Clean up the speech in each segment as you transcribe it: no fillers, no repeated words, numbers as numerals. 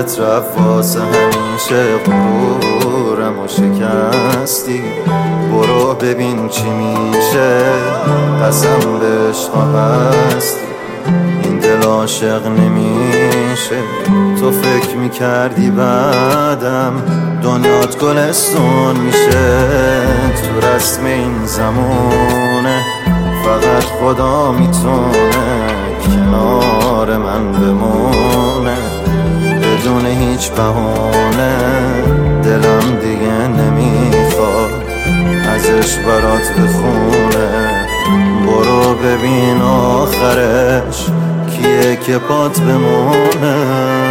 خاطرت رفت واسه همیشه، غرورمو شکستی. برو ببین چی میشه، قسم به عشق هستی. این دل عاشق نمیشه، تو فکر میکردی بعدم دنیات گلستون میشه. تو رسم این زمونه فقط خدا میتونه کنار من بمونه، بدون هیچ بهونه. دلم دیگه نمیخواد ازش برات بخونه. برو ببین آخرش کیه که پات بمونه.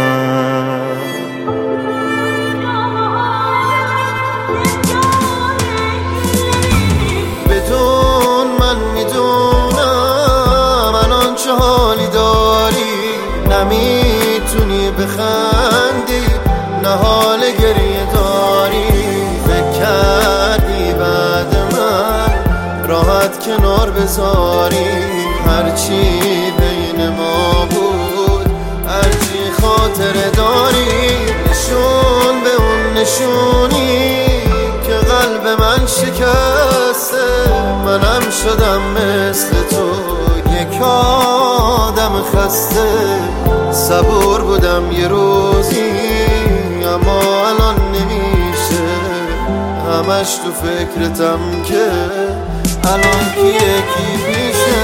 بدون من میدونم الان چه حالی داری، نمیتونی بخندی نه حال گریه داری. فکر کردی بعد من راحت کنار بذاری، هرچی بین ما بود هرچی خاطره داری. نشون به اون نشونی که قلب من شکسته، منم شدم مثل تو یک آدم خسته. صبور بودم یه روزی اما الان نمیشه، همش تو فکرتم که الان کیه کی پیشه.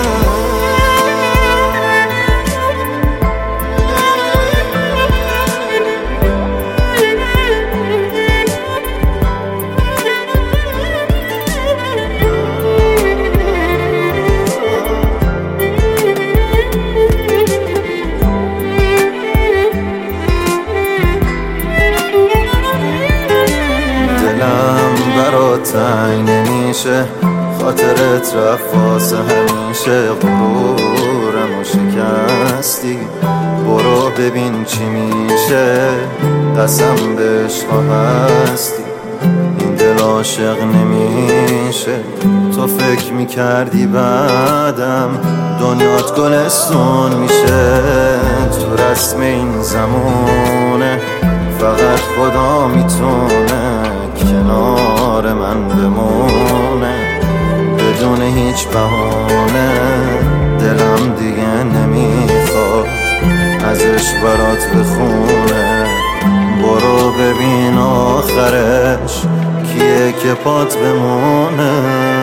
برات تنگ نمیشه، خاطرت رفت واسه همیشه، غرورمو شکستی. برو ببین چی میشه، قسم به عشق هستی. این دل عاشق نمیشه، تو فکر میکردی بعدم دنیات گلستون میشه. تو رسم این زمونه فقط خدا میتونه کنار من بمونه، بدون هیچ بهونه. دلم دیگه نمیخواد ازش برات بخونه. برو ببین آخرش کیه که پات بمونه.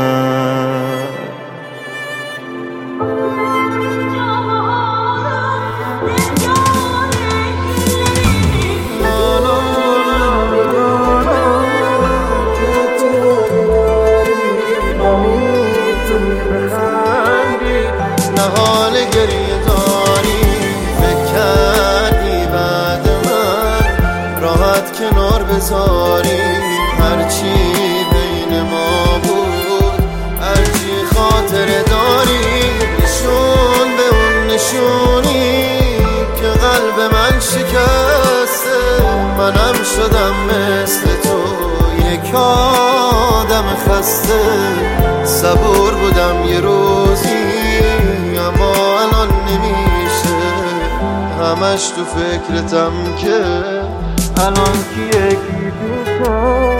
حال گریه داری، فکر کردی بعد من راحت کنار بذاری، هرچی بین ما بود هرچی خاطره داری. نشون به اون نشونی که قلب من شکسته، منم شدم مثل تو یک آدم خسته. صبور بودم یه روزی اما الان نمیشه، همش تو فکرتم که الان کیه کی پیشه.